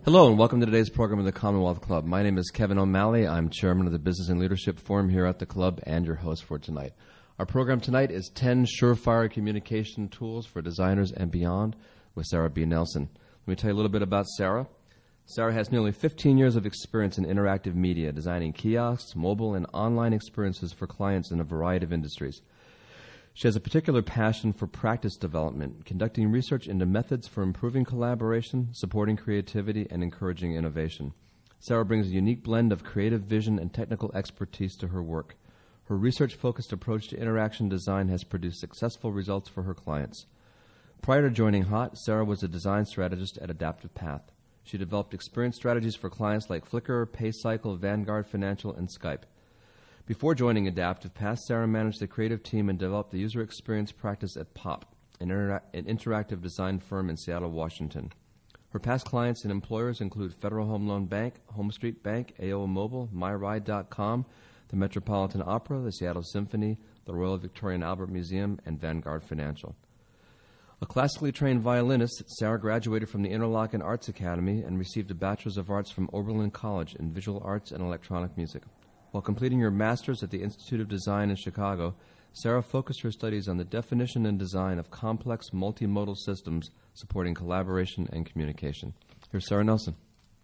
Hello and welcome to today's program of the Commonwealth Club. My name is Kevin O'Malley. I'm chairman of the Business and Leadership Forum here at the club and your host for tonight. Our program tonight is 10 surefire communication tools for designers and beyond with Sarah B. Nelson. Let me tell you a little bit about Sarah. Sarah has nearly 15 years of experience in interactive media, designing kiosks, mobile, and online experiences for clients in a variety of industries. She has a particular passion for practice development, conducting research into methods for improving collaboration, supporting creativity, and encouraging innovation. Sarah brings a unique blend of creative vision and technical expertise to her work. Her research-focused approach to interaction design has produced successful results for her clients. Prior to joining HOT, Sarah was a design strategist at Adaptive Path. She developed experience strategies for clients like Flickr, PayCycle, Vanguard Financial, and Skype. Before joining Adaptive Path, Sarah managed the creative team and developed the user experience practice at POP, an interactive design firm in Seattle, Washington. Her past clients and employers include Federal Home Loan Bank, Home Street Bank, AOL Mobile, MyRide.com, the Metropolitan Opera, the Seattle Symphony, the Royal Victoria and Albert Museum, and Vanguard Financial. A classically trained violinist, Sarah graduated from the Interlochen Arts Academy and received a Bachelor's of Arts from Oberlin College in Visual Arts and Electronic Music. While completing her master's at the Institute of Design in Chicago, Sarah focused her studies on the definition and design of complex multimodal systems supporting collaboration and communication. Here's Sarah Nelson.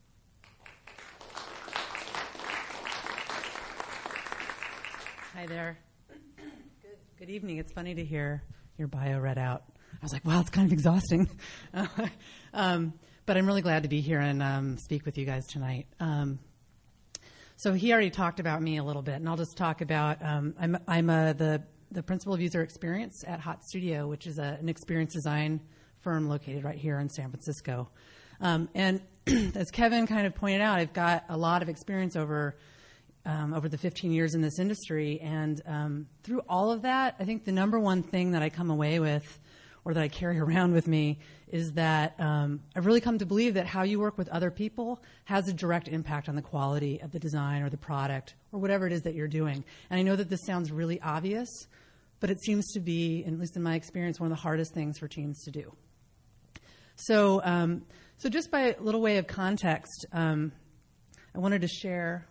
Hi there. Good evening. It's funny to hear your bio read out. I was like, wow, it's kind of exhausting. But I'm really glad to be here and speak with you guys tonight. So he already talked about me a little bit, and I'll just talk about, I'm the principal of user experience at Hot Studio, which is an experience design firm located right here in San Francisco. And as Kevin kind of pointed out, I've got a lot of experience over the 15 years in this industry, and through all of that, I think the number one thing that I come away with, or that I carry around with me, is that I've really come to believe that how you work with other people has a direct impact on the quality of the design or the product or whatever it is that you're doing. And I know that this sounds really obvious, but it seems to be, at least in my experience, one of the hardest things for teams to do. So just by a little way of context, I wanted to share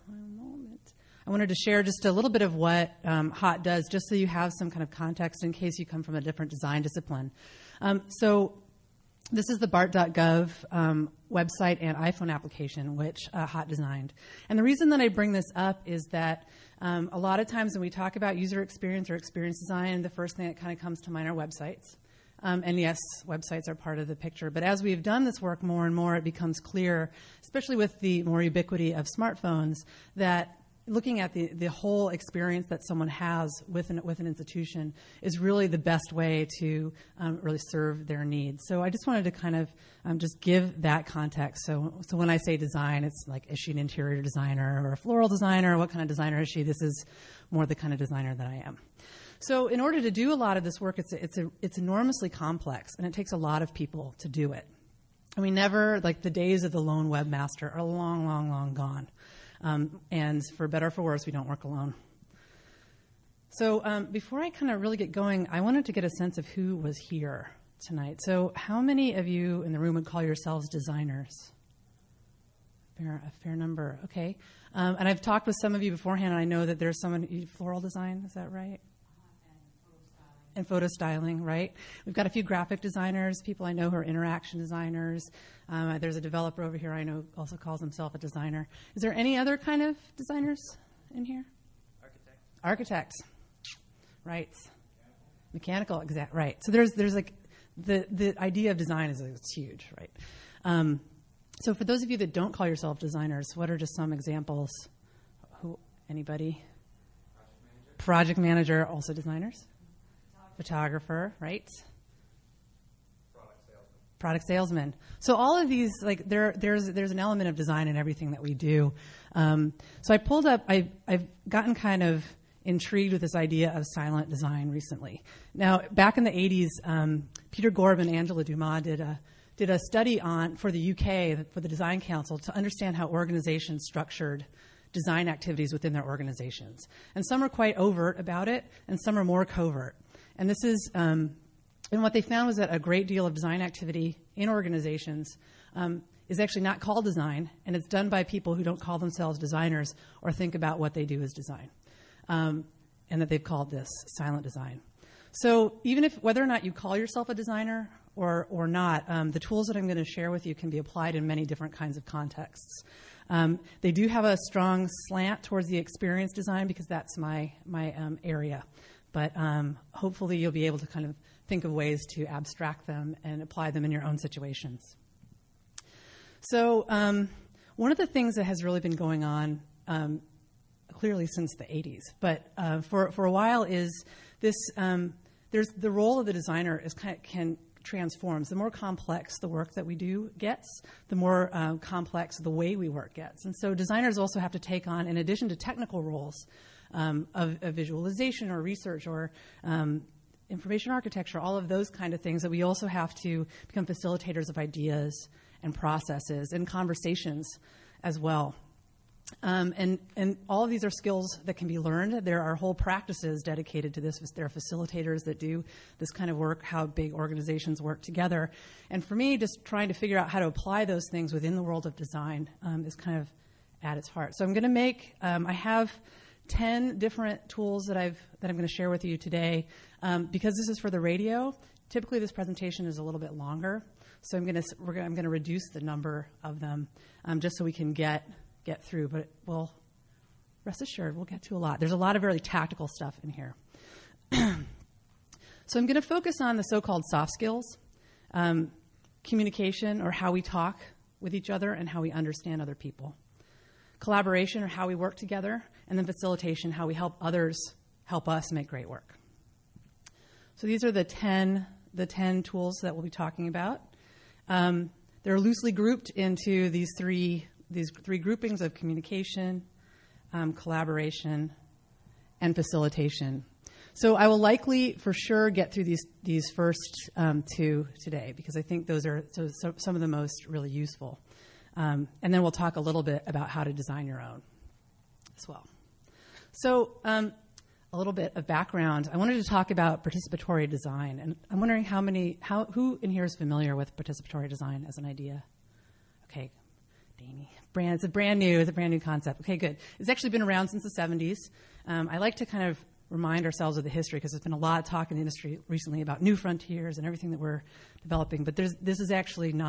just a little bit of what HOT does, just so you have some kind of context in case you come from a different design discipline. So this is the BART.gov website and iPhone application, which HOT designed. And the reason that I bring this up is that a lot of times when we talk about user experience or experience design, the first thing that kind of comes to mind are websites. And yes, websites are part of the picture. But as we've done this work more and more, it becomes clear, especially with the more ubiquity of smartphones, that looking at the whole experience that someone has with an institution is really the best way to really serve their needs. So I just wanted to kind of just give that context. So when I say design, it's like, is she an interior designer or a floral designer? What kind of designer is she? This is more the kind of designer that I am. So in order to do a lot of this work, it's enormously complex, and it takes a lot of people to do it. And we never, like, the days of the lone webmaster are long, long, long gone. And for better or for worse, we don't work alone. So before I kind of really get going, I wanted to get a sense of who was here tonight. So how many of you in the room would call yourselves designers? A fair number, okay. And I've talked with some of you beforehand, and I know that there's someone, floral design, is that right? And photo styling, right? We've got a few graphic designers, people I know who are interaction designers. There's a developer over here I know also calls himself a designer. Is there any other kind of designers in here? Architects. Right. Mechanical, exact, right. So there's like, the idea of design is it's huge, right? So for those of you that don't call yourself designers, what are just some examples? Anybody? Project manager, also designers? Photographer, right? Product salesman. So all of these, like, there's an element of design in everything that we do. So I pulled up, I've gotten kind of intrigued with this idea of silent design recently. Now, back in the 80s, Peter Gorb and Angela Dumas did a study for the UK, for the Design Council, to understand how organizations structured design activities within their organizations. And some are quite overt about it, and some are more covert. And this is And what they found was that a great deal of design activity in organizations is actually not called design, and it's done by people who don't call themselves designers or think about what they do as design, and that they've called this silent design. So even if, whether or not you call yourself a designer or not, the tools that I'm going to share with you can be applied in many different kinds of contexts. They do have a strong slant towards the experience design because that's my area. But hopefully you'll be able to kind of think of ways to abstract them and apply them in your own situations. So one of the things that has really been going on clearly since the 80s, but for a while is this, there's the role of the designer is can transforms. The more complex the work that we do gets, the more complex the way we work gets. And so designers also have to take on, in addition to technical roles of visualization or research or information architecture, all of those kind of things, that we also have to become facilitators of ideas and processes and conversations as well. And all of these are skills that can be learned. There are whole practices dedicated to this. There are facilitators that do this kind of work, how big organizations work together. And for me, just trying to figure out how to apply those things within the world of design is kind of at its heart. So I'm going to make, I have 10 different tools that I'm going to share with you today. Because this is for the radio, typically this presentation is a little bit longer. So I'm going to reduce the number of them just so we can get through, but we'll rest assured we'll get to a lot. There's a lot of really tactical stuff in here. So I'm going to focus on the so-called soft skills, communication, or how we talk with each other and how we understand other people, collaboration, or how we work together, and then facilitation, how we help others help us make great work. So these are the 10 tools that we'll be talking about. They're loosely grouped into these three groupings of communication, collaboration, and facilitation. So I will likely, for sure, get through these first two today because I think those are some of the most really useful. And then we'll talk a little bit about how to design your own as well. So a little bit of background. I wanted to talk about participatory design, and I'm wondering who in here is familiar with participatory design as an idea? Okay. It's a brand new concept. Okay, good. It's actually been around since the 70s. I like to kind of remind ourselves of the history because there's been a lot of talk in the industry recently about new frontiers and everything that we're developing, but this is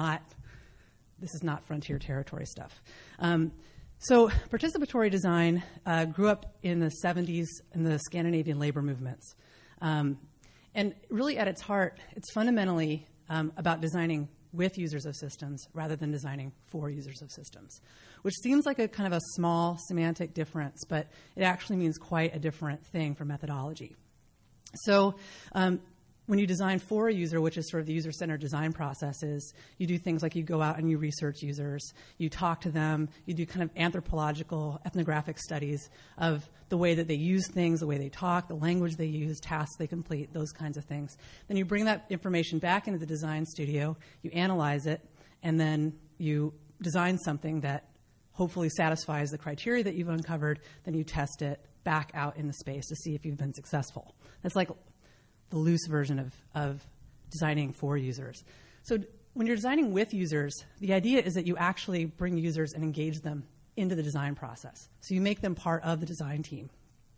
not frontier territory stuff. So participatory design grew up in the 70s in the Scandinavian labor movements. And really at its heart, it's fundamentally about designing with users of systems rather than designing for users of systems, which seems like a kind of a small semantic difference, but it actually means quite a different thing for methodology. So when you design for a user, which is sort of the user-centered design processes, you do things like you go out and you research users, you talk to them, you do kind of anthropological, ethnographic studies of the way that they use things, the way they talk, the language they use, tasks they complete, those kinds of things. Then you bring that information back into the design studio, you analyze it, and then you design something that hopefully satisfies the criteria that you've uncovered, then you test it back out in the space to see if you've been successful. That's like the loose version of designing for users. So when you're designing with users, the idea is that you actually bring users and engage them into the design process. So you make them part of the design team.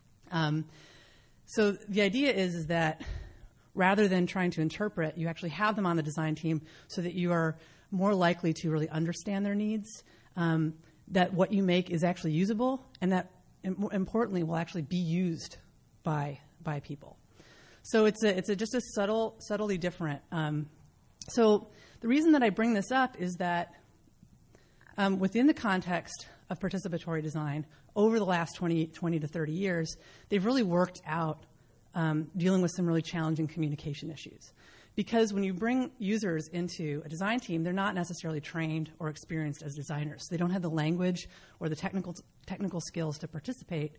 So the idea is that rather than trying to interpret, you actually have them on the design team so that you are more likely to really understand their needs, that what you make is actually usable, and that, importantly, will actually be used by people. So it's just a subtly different. So the reason that I bring this up is that within the context of participatory design, over the last 20 to 30 years, they've really worked out dealing with some really challenging communication issues. Because when you bring users into a design team, they're not necessarily trained or experienced as designers. They don't have the language or the technical skills to participate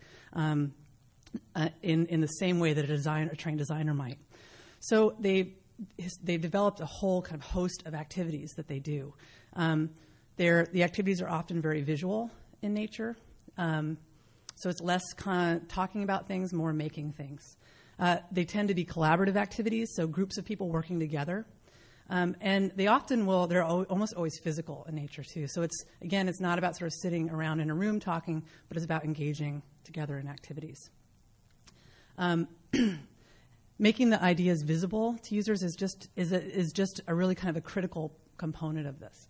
in the same way that a trained designer might. So they've developed a whole kind of host of activities that they do. The activities are often very visual in nature. So it's less kind of talking about things, more making things. They tend to be collaborative activities, so groups of people working together. And they often will, they're almost always physical in nature too. So it's not about sort of sitting around in a room talking, but it's about engaging together in activities. Making the ideas visible to users is just a really kind of a critical component of this.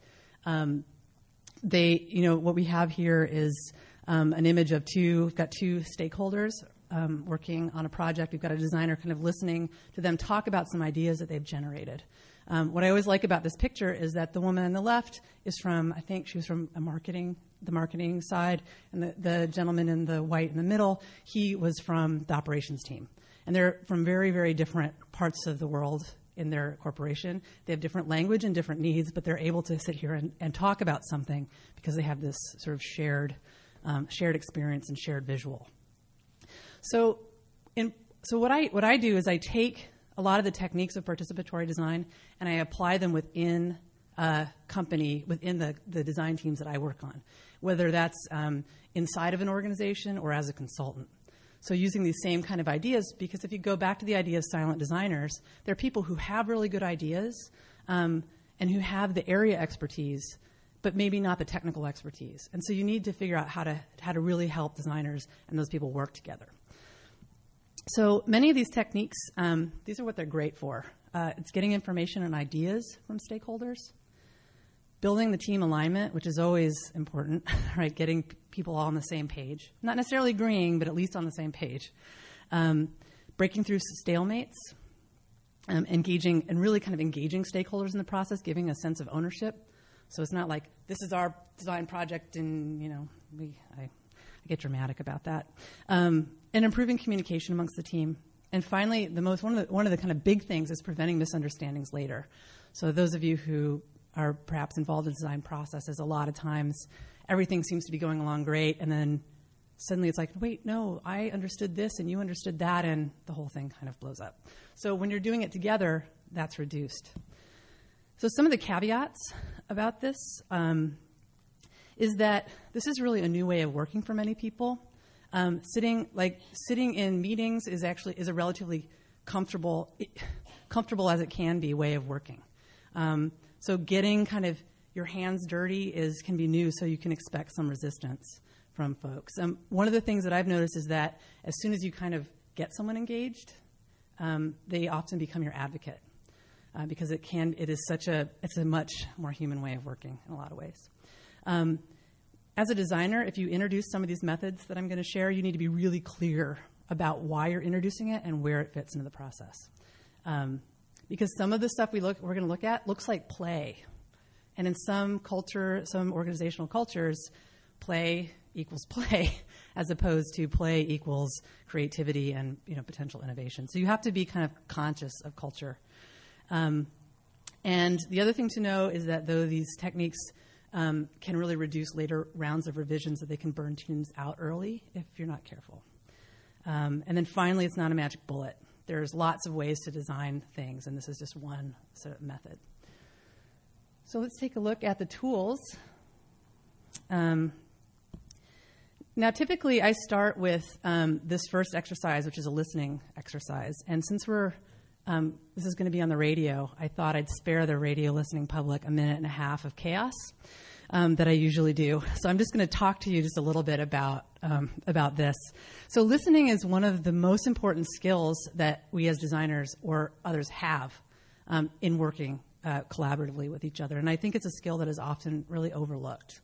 What we have here is an image of we've got two stakeholders working on a project. We've got a designer kind of listening to them talk about some ideas that they've generated. What I always like about this picture is that the woman on the left is from, I think she was from the marketing side, and the gentleman in the white in the middle, he was from the operations team. And they're from very, very different parts of the world in their corporation. They have different language and different needs, but they're able to sit here and talk about something because they have this sort of shared experience and shared visual. So what I do is I take a lot of the techniques of participatory design and I apply them within a company, within the design teams that I work on, whether that's inside of an organization or as a consultant. So using these same kind of ideas, because if you go back to the idea of silent designers, there are people who have really good ideas and who have the area expertise, but maybe not the technical expertise. And so you need to figure out how to really help designers and those people work together. So many of these techniques, these are what they're great for. It's getting information and ideas from stakeholders, building the team alignment, which is always important, right? Getting people all on the same page. Not necessarily agreeing, but at least on the same page. Breaking through stalemates, engaging stakeholders in the process, giving a sense of ownership. So it's not like, this is our design project and, I get dramatic about that. And improving communication amongst the team. And finally, one of the kind of big things is preventing misunderstandings later. So those of you who are perhaps involved in the design processes, a lot of times everything seems to be going along great, and then suddenly it's like, wait, no, I understood this and you understood that, and the whole thing kind of blows up. So when you're doing it together, that's reduced. So some of the caveats about this is that this is really a new way of working for many people. Sitting in meetings is a relatively comfortable as it can be way of working. So getting kind of your hands dirty can be new, so you can expect some resistance from folks. One of the things that I've noticed is that as soon as you kind of get someone engaged, they often become your advocate because it's a much more human way of working in a lot of ways. As a designer, if you introduce some of these methods that I'm going to share, you need to be really clear about why you're introducing it and where it fits into the process. Because some of the stuff we're going to look at looks like play. And in some organizational cultures, play equals play, as opposed to play equals creativity and potential innovation. So you have to be kind of conscious of culture. And the other thing to know is that though these techniques can really reduce later rounds of revisions, that they can burn teams out early if you're not careful. And then finally, it's not a magic bullet. There's lots of ways to design things, and this is just one sort of method. So let's take a look at the tools. Now, typically, I start with this first exercise, which is a listening exercise. And since this is going to be on the radio, I thought I'd spare the radio listening public a minute and a half of chaos that I usually do. So I'm just going to talk to you just a little bit about this. So listening is one of the most important skills that we as designers or others have in working collaboratively with each other. And I think it's a skill that is often really overlooked.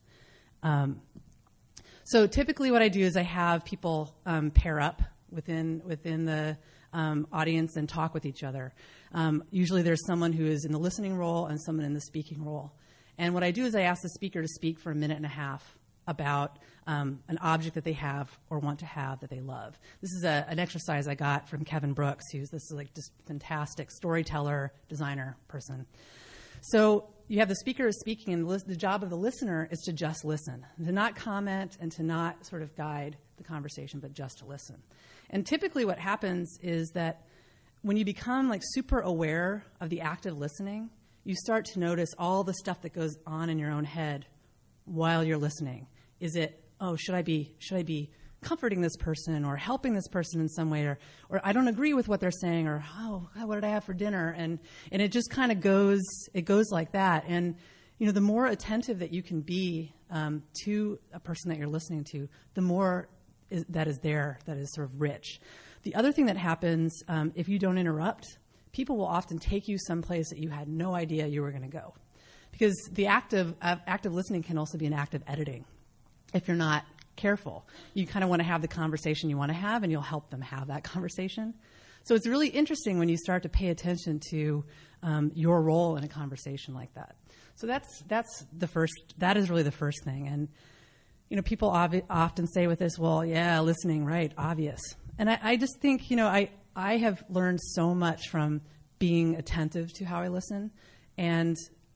So typically what I do is I have people pair up within the audience and talk with each other. Usually there's someone who is in the listening role and someone in the speaking role. And what I do is I ask the speaker to speak for a minute and a half about an object that they have or want to have that they love. This is an exercise I got from Kevin Brooks, who's this just fantastic storyteller, designer person. So you have the speaker speaking, and the job of the listener is to just listen, to not comment and to not sort of guide the conversation, but just to listen. And typically what happens is that when you become super aware of the act of listening, you start to notice all the stuff that goes on in your own head while you're listening. Is it, should I be comforting this person or helping this person in some way, or I don't agree with what they're saying, or, oh, God, what did I have for dinner? And it just kind of goes like that. And, the more attentive that you can be to a person that you're listening to, the more that is sort of rich. The other thing that happens, if you don't interrupt, people will often take you someplace that you had no idea you were going to go. Because the act of listening can also be an act of editing. If you're not careful, you kind of want to have the conversation you want to have, and you'll help them have that conversation. So it's really interesting when you start to pay attention to your role in a conversation like that. So that's the first. That is really the first thing. And people often say with this, well, yeah, listening, right, obvious. And I just think I have learned so much from being attentive to how I listen, and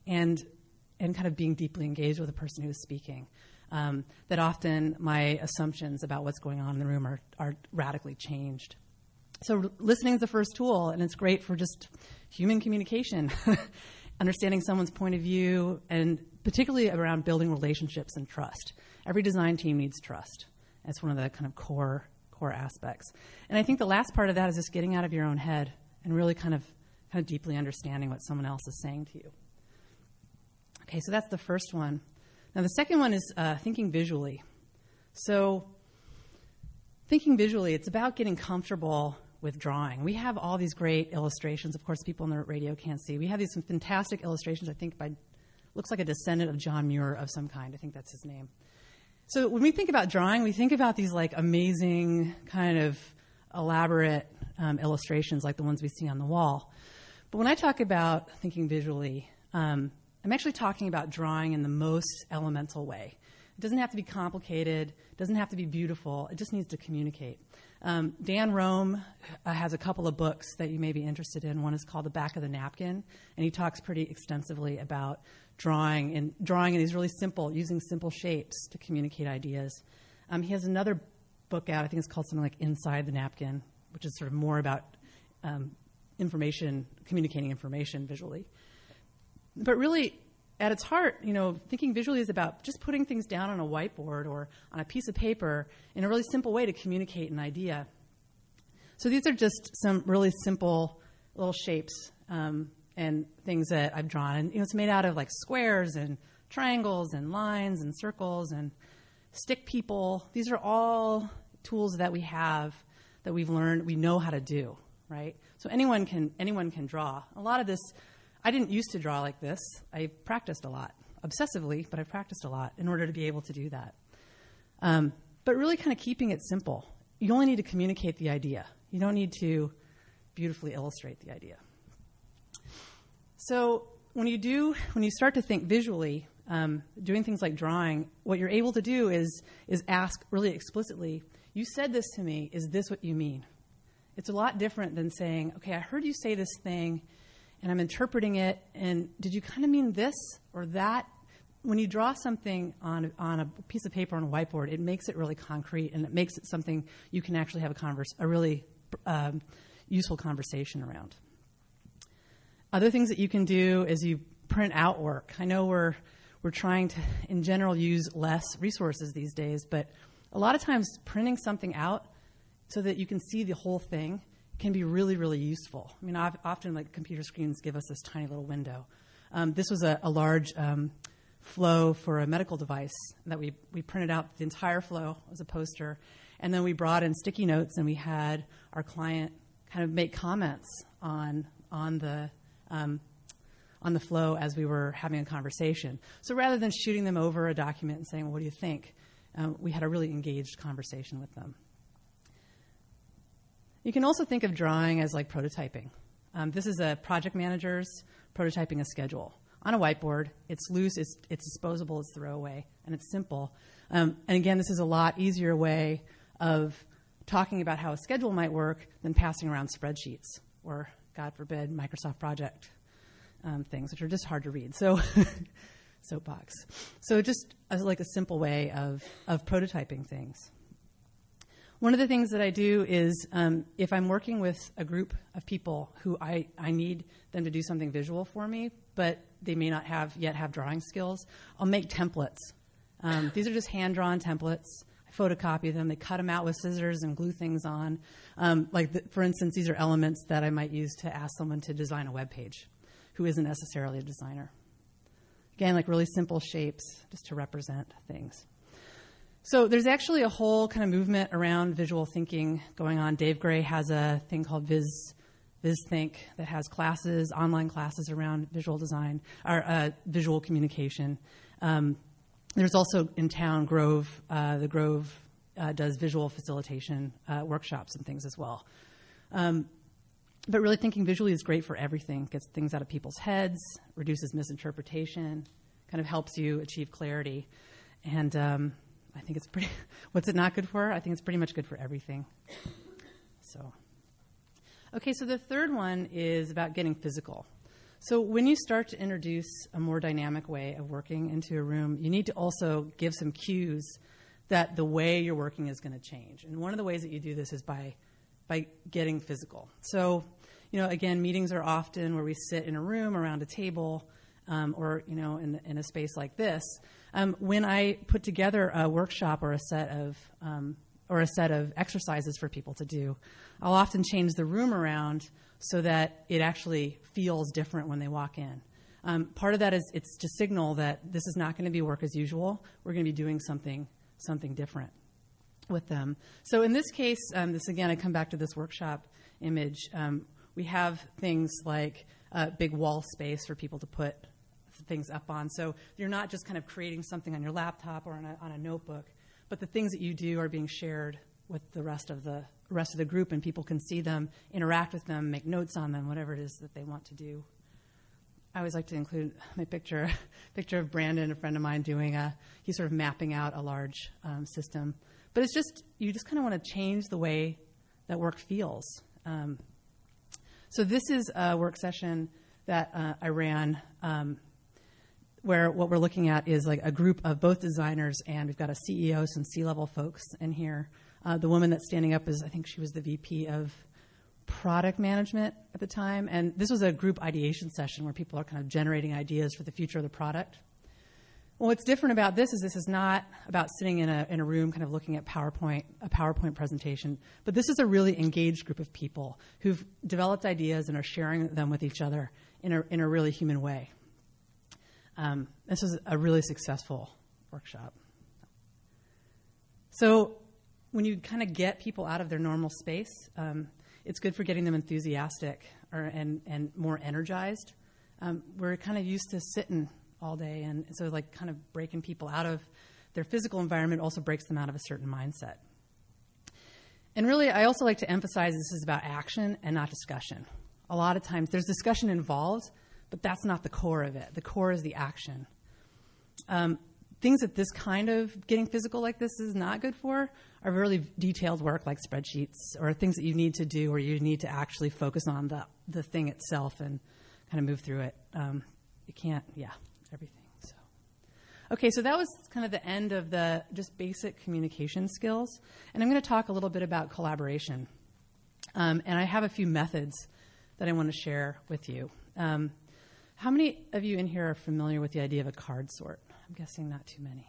kind of being deeply engaged with the person who is speaking. That often my assumptions about what's going on in the room are radically changed. So listening is the first tool, and it's great for just human communication, understanding someone's point of view, and particularly around building relationships and trust. Every design team needs trust. That's one of the kind of core aspects. And I think the last part of that is just getting out of your own head and really kind of deeply understanding what someone else is saying to you. Okay, so that's the first one. Now, the second one is thinking visually. So thinking visually, it's about getting comfortable with drawing. We have all these great illustrations. Of course, people on the radio can't see. We have some fantastic illustrations, I think, looks like a descendant of John Muir of some kind. I think that's his name. So when we think about drawing, we think about these amazing kind of elaborate illustrations like the ones we see on the wall. But when I talk about thinking visually, I'm actually talking about drawing in the most elemental way. It doesn't have to be complicated. It doesn't have to be beautiful. It just needs to communicate. Dan Rome has a couple of books that you may be interested in. One is called The Back of the Napkin, and he talks pretty extensively about drawing in these really using simple shapes to communicate ideas. He has another book out, I think it's called something like Inside the Napkin, which is sort of more about communicating information visually. But really, at its heart, thinking visually is about just putting things down on a whiteboard or on a piece of paper in a really simple way to communicate an idea. So these are just some really simple little shapes and things that I've drawn. And it's made out of squares and triangles and lines and circles and stick people. These are all tools that we have that we've learned we know how to do, right? So anyone can draw. A lot of this, I didn't used to draw like this. I practiced a lot, obsessively, but I practiced a lot in order to be able to do that. But really kind of keeping it simple. You only need to communicate the idea. You don't need to beautifully illustrate the idea. So when you start to think visually, doing things like drawing, what you're able to do is ask really explicitly, you said this to me, is this what you mean? It's a lot different than saying, okay, I heard you say this thing, and I'm interpreting it, and did you kind of mean this or that? When you draw something on a piece of paper on a whiteboard, it makes it really concrete, and it makes it something you can actually have a really useful conversation around. Other things that you can do is you print out work. I know we're trying to, in general, use less resources these days, but a lot of times printing something out so that you can see the whole thing can be really, really useful. I mean, often computer screens give us this tiny little window. This was a large flow for a medical device that we printed out the entire flow as a poster, and then we brought in sticky notes, and we had our client kind of make comments on the flow as we were having a conversation. So rather than shooting them over a document and saying, well, what do you think? We had a really engaged conversation with them. You can also think of drawing as prototyping. This is a project manager's prototyping a schedule. On a whiteboard, it's loose, it's disposable, it's throwaway, and it's simple. And again, this is a lot easier way of talking about how a schedule might work than passing around spreadsheets or, God forbid, Microsoft Project things, which are just hard to read. So, soapbox. So just a simple way of prototyping things. One of the things that I do is if I'm working with a group of people who I need them to do something visual for me, but they may not yet have drawing skills, I'll make templates. These are just hand-drawn templates. I photocopy them. They cut them out with scissors and glue things on. For instance, these are elements that I might use to ask someone to design a web page who isn't necessarily a designer. Again, like really simple shapes just to represent things. So there's actually a whole kind of movement around visual thinking going on. Dave Gray has a thing called VizThink that has classes, online classes around visual design, or visual communication. There's also in town Grove. The Grove does visual facilitation workshops and things as well. But really thinking visually is great for everything. Gets things out of people's heads, reduces misinterpretation, kind of helps you achieve clarity. And I think it's pretty, what's it not good for? I think it's pretty much good for everything. Okay, so the third one is about getting physical. So when you start to introduce a more dynamic way of working into a room, you need to also give some cues that the way you're working is going to change. And one of the ways that you do this is by getting physical. So, again, meetings are often where we sit in a room around a table or, in a space like this. When I put together a workshop or a set of exercises for people to do, I'll often change the room around so that it actually feels different when they walk in. Part of that is it's to signal that this is not going to be work as usual. We're going to be doing something different with them. So in this case, this again, I come back to this workshop image. We have things like a big wall space for people to put things up on. So you're not just kind of creating something on your laptop or on a notebook, but the things that you do are being shared with the rest of the group, and people can see them, interact with them, make notes on them, whatever it is that they want to do. I always like to include my picture of Brandon, a friend of mine, he's sort of mapping out a large system. But it's just, you just kind of want to change the way that work feels. So this is a work session that I ran where what we're looking at is like a group of both designers, and we've got a CEO, some C-level folks in here. The woman that's standing up I think she was the VP of product management at the time. And this was a group ideation session where people are kind of generating ideas for the future of the product. Well, what's different about this is not about sitting in a room kind of looking at a PowerPoint presentation, but this is a really engaged group of people who've developed ideas and are sharing them with each other in a really human way. This was a really successful workshop. So when you kind of get people out of their normal space, it's good for getting them enthusiastic and more energized. We're kind of used to sitting all day, and so like kind of breaking people out of their physical environment also breaks them out of a certain mindset. And really, I also like to emphasize this is about action and not discussion. A lot of times there's discussion involved, but that's not the core of it. The core is the action. Things that this kind of getting physical like this is not good for are really detailed work like spreadsheets or things that you need to do, or you need to actually focus on the thing itself and kind of move through it. You can't, everything. Okay, so that was kind of the end of the just basic communication skills. And I'm going to talk a little bit about collaboration. And I have a few methods that I want to share with you. How many of you in here are familiar with the idea of a card sort? I'm guessing not too many.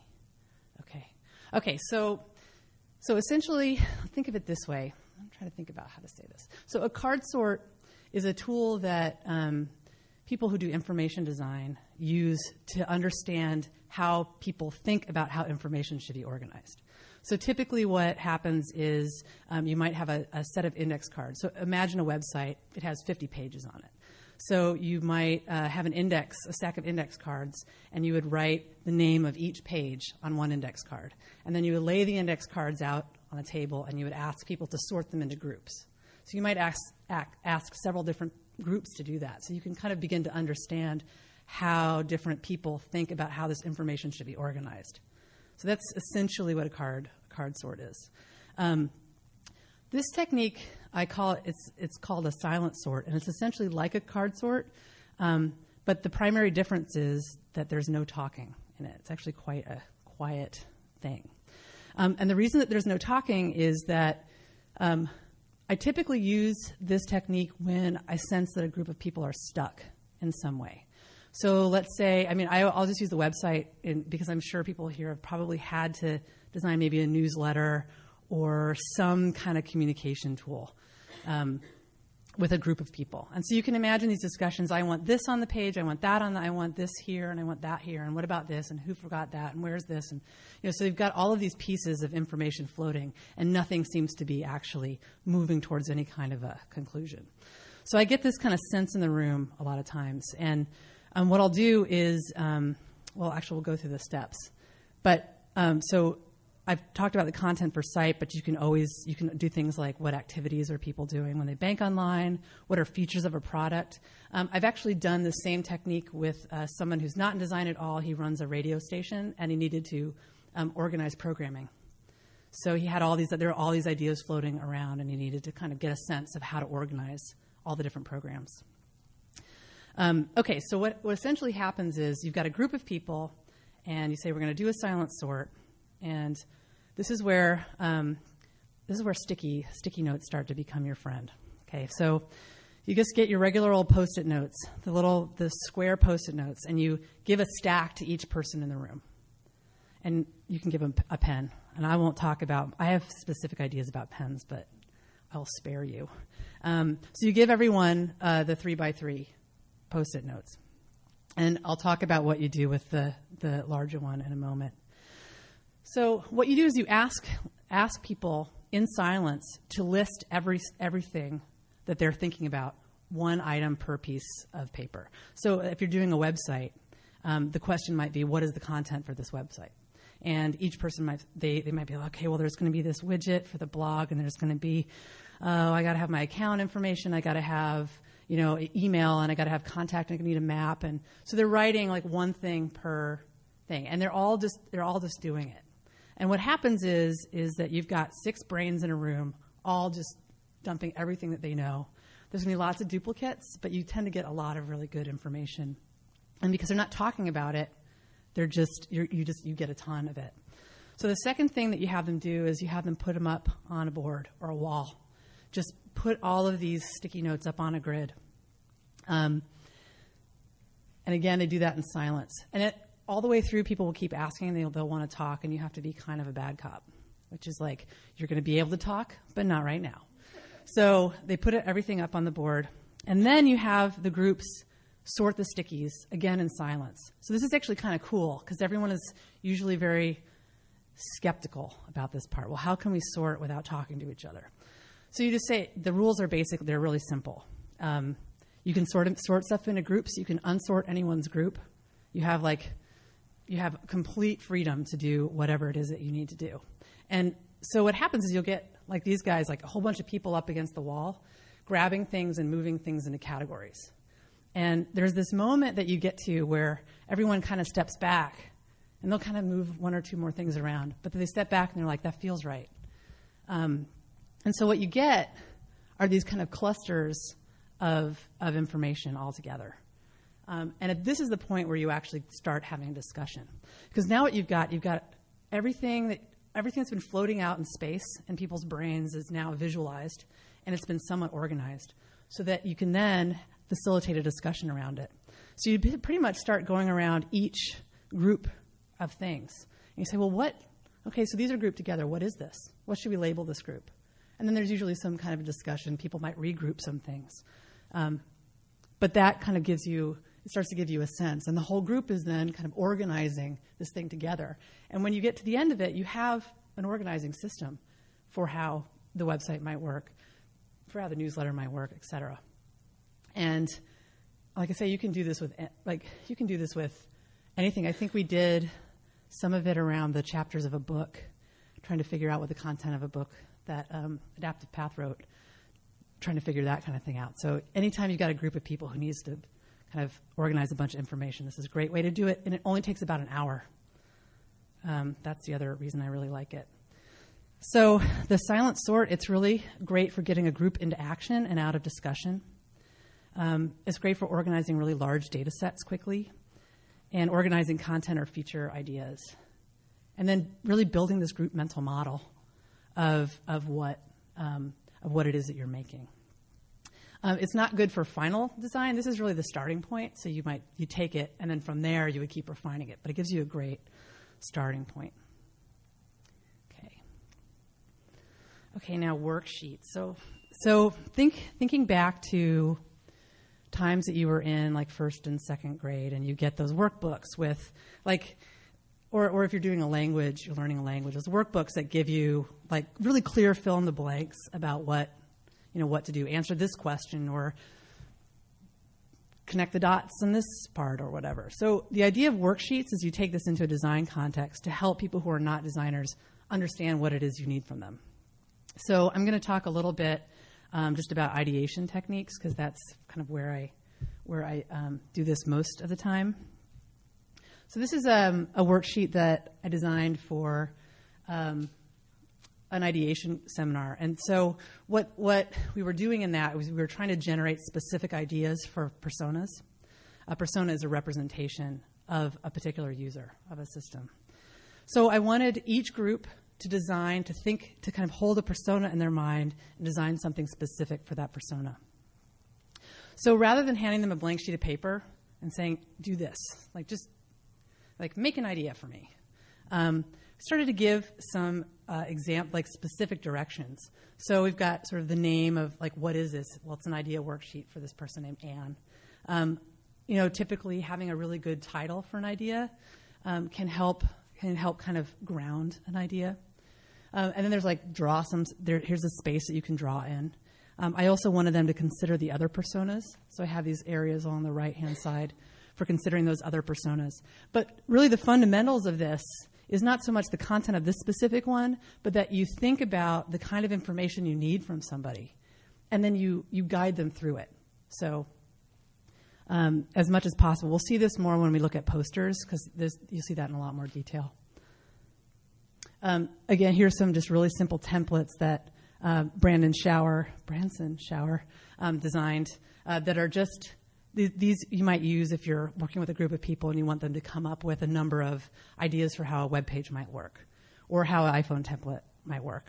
Okay, so essentially, think of it this way. I'm trying to think about how to say this. So a card sort is a tool that people who do information design use to understand how people think about how information should be organized. So typically what happens is you might have a set of index cards. So imagine a website. It has 50 pages on it. So you might have a stack of index cards, and you would write the name of each page on one index card. And then you would lay the index cards out on a table, and you would ask people to sort them into groups. So you might ask several different groups to do that. So you can kind of begin to understand how different people think about how this information should be organized. So that's essentially what a card sort is. This technique, I call it, it's called a silent sort, and it's essentially like a card sort, but the primary difference is that there's no talking in it. It's actually quite a quiet thing. And the reason that there's no talking is that I typically use this technique when I sense that a group of people are stuck in some way. So let's say, I'll just use the website because I'm sure people here have probably had to design maybe a newsletter or some kind of communication tool with a group of people. And so you can imagine these discussions. I want this on the page. I want that I want this here, and I want that here. And what about this? And who forgot that? And where's this? And so you've got all of these pieces of information floating, and nothing seems to be actually moving towards any kind of a conclusion. So I get this kind of sense in the room a lot of times. And what I'll do is, we'll go through the steps. But so I've talked about the content per site, but you can do things like what activities are people doing when they bank online, what are features of a product. I've actually done the same technique with someone who's not in design at all. He runs a radio station, and he needed to organize programming. So he had there were all these ideas floating around, and he needed to kind of get a sense of how to organize all the different programs. Okay, so what essentially happens is you've got a group of people, and you say, we're going to do a silent sort. And this is where sticky notes start to become your friend. Okay, so you just get your regular old Post-it notes, the square Post-it notes, and you give a stack to each person in the room. And you can give them a pen. And I won't talk about, I have specific ideas about pens, but I'll spare you. So you give everyone the 3x3 Post-it notes. And I'll talk about what you do with the larger one in a moment. So what you do is you ask people in silence to list everything that they're thinking about, one item per piece of paper. So if you're doing a website, the question might be, what is the content for this website? And each person might be like, okay, well, there's going to be this widget for the blog, and there's going to be, I got to have my account information, I got to have email, and I got to have contact, and I need a map, and so they're writing like one thing per thing, and they're all just doing it. And what happens is that you've got 6 brains in a room, all just dumping everything that they know. There's going to be lots of duplicates, but you tend to get a lot of really good information. And because they're not talking about it, you get a ton of it. So the second thing that you have them do is you have them put them up on a board or a wall. Just put all of these sticky notes up on a grid. And again, they do that in silence. And all the way through, people will keep asking. They'll want to talk, and you have to be kind of a bad cop, which is like, you're going to be able to talk, but not right now. So they put everything up on the board, and then you have the groups sort the stickies, again in silence. So this is actually kind of cool, because everyone is usually very skeptical about this part. Well, how can we sort without talking to each other? So you just say, the rules are basic. They're really simple. You can sort stuff into groups. You can unsort anyone's group. You have complete freedom to do whatever it is that you need to do. And so what happens is you'll get, like these guys, like a whole bunch of people up against the wall, grabbing things and moving things into categories. And there's this moment that you get to where everyone kind of steps back, and they'll kind of move 1 or 2 more things around. But then they step back, and they're like, that feels right. And so what you get are these kind of clusters of information all together. And this is the point where you actually start having a discussion. Because now what you've got everything that's been floating out in space in people's brains is now visualized, and it's been somewhat organized so that you can then facilitate a discussion around it. So you pretty much start going around each group of things. And you say, well, okay, so these are grouped together. What is this? What should we label this group? And then there's usually some kind of a discussion. People might regroup some things. But that kind of it starts to give you a sense. And the whole group is then kind of organizing this thing together. And when you get to the end of it, you have an organizing system for how the website might work, for how the newsletter might work, et cetera. And like I say, you can do this with anything. I think we did some of it around the chapters of a book, trying to figure out what the content of a book that Adaptive Path wrote, trying to figure that kind of thing out. So anytime you've got a group of people who needs to kind of organize a bunch of information, this is a great way to do it, and it only takes about an hour. That's the other reason I really like it. So the silent sort, it's really great for getting a group into action and out of discussion. It's great for organizing really large data sets quickly and organizing content or feature ideas. And then really building this group mental model of what it is that you're making. It's not good for final design. This is really the starting point. So you take it, and then from there you would keep refining it. But it gives you a great starting point. Okay, now worksheets. So thinking back to times that you were in like first and second grade, and you get those workbooks with like, or if you're doing a language, you're learning a language, those workbooks that give you like really clear fill in the blanks about what to do. Answer this question, or connect the dots in this part, or whatever. So the idea of worksheets is you take this into a design context to help people who are not designers understand what it is you need from them. So I'm going to talk a little bit just about ideation techniques, because that's kind of where I do this most of the time. So this is a worksheet that I designed for an ideation seminar. And so what we were doing in that was we were trying to generate specific ideas for personas. A persona is a representation of a particular user of a system. So I wanted each group to design, to kind of hold a persona in their mind and design something specific for that persona. So rather than handing them a blank sheet of paper and saying, do this, just make an idea for me, started to give some specific directions. So we've got sort of the name of what is this? Well, it's an idea worksheet for this person named Anne. Typically having a really good title for an idea can help kind of ground an idea. And then there's here's a space that you can draw in. I also wanted them to consider the other personas. So I have these areas on the right-hand side for considering those other personas. But really the fundamentals of this is not so much the content of this specific one, but that you think about the kind of information you need from somebody, and then you guide them through it. So as much as possible. We'll see this more when we look at posters, because you'll see that in a lot more detail. Again, here's some just really simple templates that Branson Schauer designed that are just, these you might use if you're working with a group of people and you want them to come up with a number of ideas for how a web page might work, or how an iPhone template might work.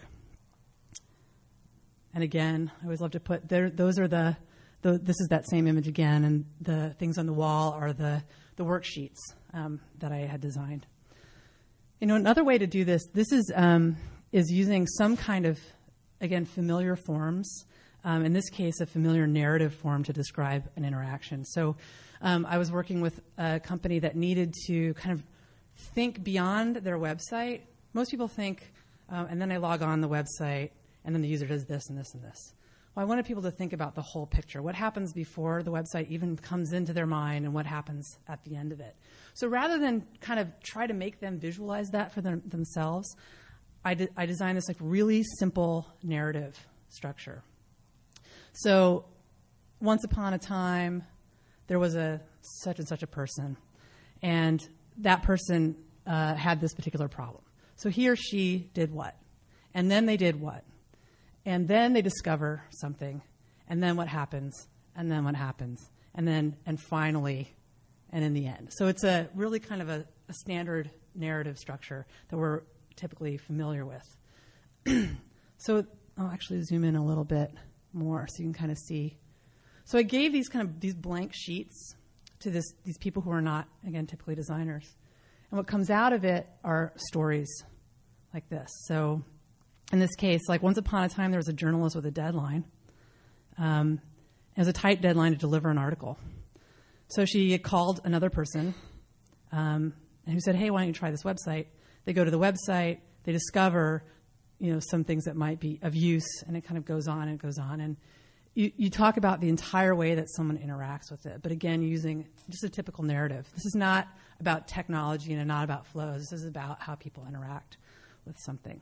And again, I always love to put there, those are this is that same image again, and the things on the wall are the worksheets that I had designed. Another way to do this is using some kind of, again, familiar forms. In this case, a familiar narrative form to describe an interaction. So I was working with a company that needed to kind of think beyond their website. Most people think, and then I log on the website, and then the user does this and this and this. Well, I wanted people to think about the whole picture. What happens before the website even comes into their mind, and what happens at the end of it. So rather than kind of try to make them visualize that for themselves, I designed this really simple narrative structure. So once upon a time, there was a such and such a person, and that person had this particular problem. So he or she did what? And then they did what? And then they discover something, and then what happens, and then what happens, and finally, and in the end. So it's a really kind of a standard narrative structure that we're typically familiar with. So I'll actually zoom in a little bit more so you can kind of see. So I gave these blank sheets to these people who are not, again, typically designers. And what comes out of it are stories like this. So in this case, once upon a time, there was a journalist with a deadline. It was a tight deadline to deliver an article. So she called another person and who said, hey, why don't you try this website? They go to the website. They discover, some things that might be of use, and it kind of goes on and goes on. And you talk about the entire way that someone interacts with it, but again, using just a typical narrative. This is not about technology and not about flows. This is about how people interact with something.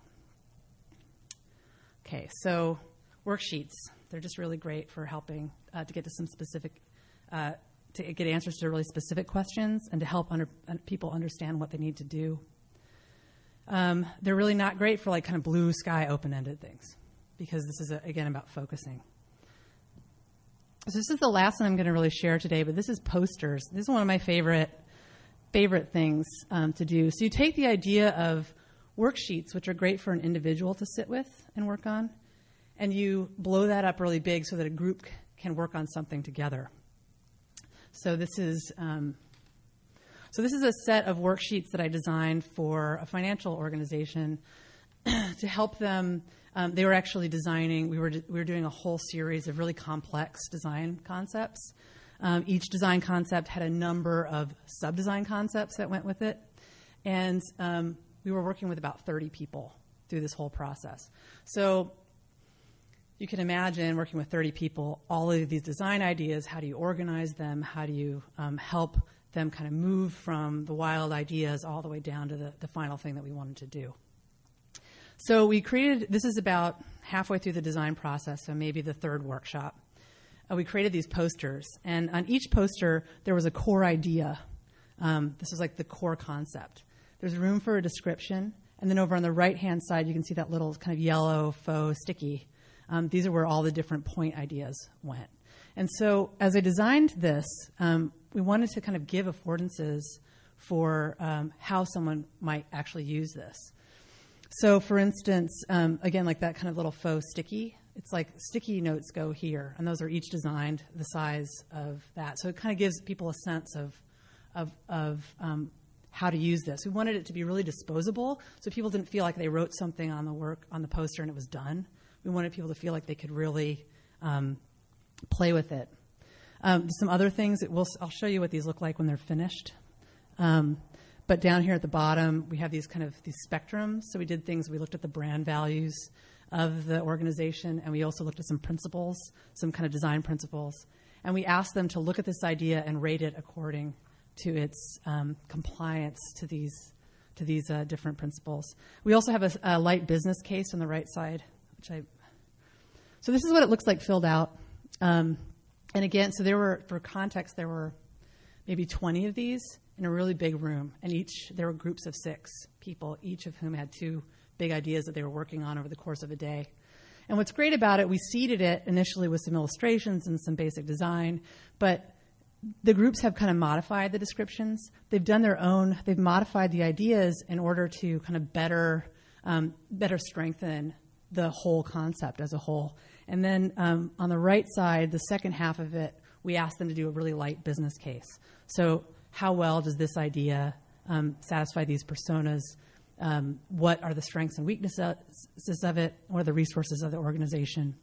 Okay, so worksheets. They're just really great for helping to get to some specific, to get answers to really specific questions and to help people understand what they need to do. They're really not great for kind of blue sky open-ended things, because this is, again, about focusing. So this is the last one I'm going to really share today, but this is posters. This is one of my favorite things to do. So you take the idea of worksheets, which are great for an individual to sit with and work on, and you blow that up really big so that a group can work on something together. So this is a set of worksheets that I designed for a financial organization to help them. They were actually designing. We were doing a whole series of really complex design concepts. Each design concept had a number of sub-design concepts that went with it, and we were working with about 30 people through this whole process. So you can imagine working with 30 people, all of these design ideas. How do you organize them? How do you help them kind of move from the wild ideas all the way down to the final thing that we wanted to do? So we created, this is about halfway through the design process, so maybe the third workshop. We created these posters, and on each poster there was a core idea. This was like the core concept. There's room for a description, and then over on the right-hand side you can see that little kind of yellow faux sticky. These are where all the different point ideas went. And so as I designed this, we wanted to kind of give affordances for how someone might actually use this. So for instance, again, like that kind of little faux sticky, it's like sticky notes go here, and those are each designed the size of that. So it kind of gives people a sense of how to use this. We wanted it to be really disposable, so people didn't feel like they wrote something on the poster and it was done. We wanted people to feel like they could really play with it. Some other things, I'll show you what these look like when they're finished. But down here at the bottom, we have these spectrums. So we did things, we looked at the brand values of the organization, and we also looked at some principles, some kind of design principles. And we asked them to look at this idea and rate it according to its compliance to these different principles. We also have a light business case on the right side, so this is what it looks like filled out. And again, so for context, there were maybe 20 of these in a really big room, and there were groups of 6 people, each of whom had 2 big ideas that they were working on over the course of a day. And what's great about it, we seeded it initially with some illustrations and some basic design, but the groups have kind of modified the descriptions. They've modified the ideas in order to kind of better strengthen the whole concept as a whole. And then on the right side, the second half of it, we asked them to do a really light business case. So how well does this idea satisfy these personas? What are the strengths and weaknesses of it? What are the resources of the organization?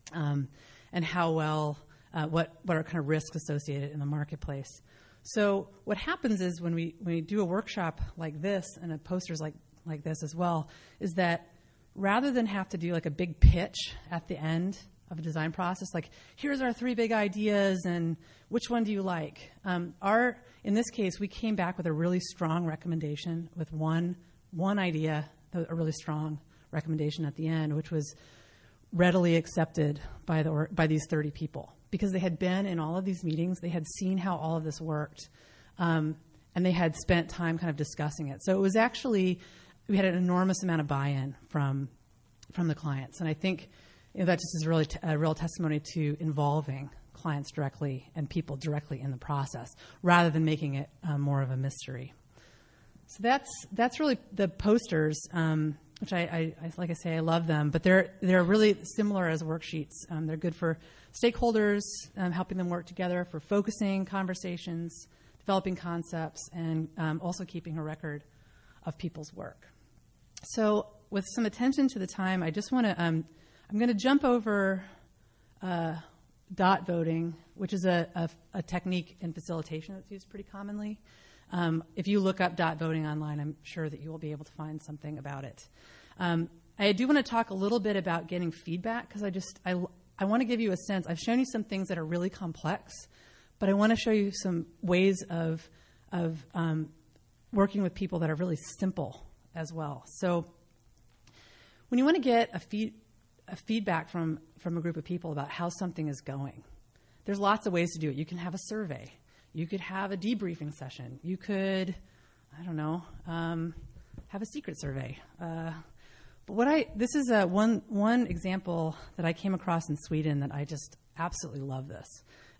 And how well, what are kind of risks associated in the marketplace? So what happens is when we do a workshop like this and a posters like this as well, is that rather than have to do like a big pitch at the end of a design process, like here's our 3 big ideas and which one do you like? In this case, we came back with a really strong recommendation with one idea, a really strong recommendation at the end, which was readily accepted by these 30 people because they had been in all of these meetings, they had seen how all of this worked, and they had spent time kind of discussing it. So it was actually, we had an enormous amount of buy-in from the clients, and I think that just is really a real testimony to involving clients directly and people directly in the process, rather than making it more of a mystery. So that's really the posters, which I like I say, I love them, but they're really similar as worksheets. They're good for stakeholders, helping them work together, for focusing conversations, developing concepts, and also keeping a record of people's work. So with some attention to the time, I just want to, I'm going to jump over dot voting, which is a technique in facilitation that's used pretty commonly. If you look up dot voting online, I'm sure that you will be able to find something about it. I do want to talk a little bit about getting feedback because I want to give you a sense. I've shown you some things that are really complex, but I want to show you some ways of working with people that are really simple as well. So when you want to get a feedback from a group of people about how something is going, there's lots of ways to do it. You can have a survey. You could have a debriefing session. You could, I don't know, have a secret survey. But this is one example that I came across in Sweden that I just absolutely love this.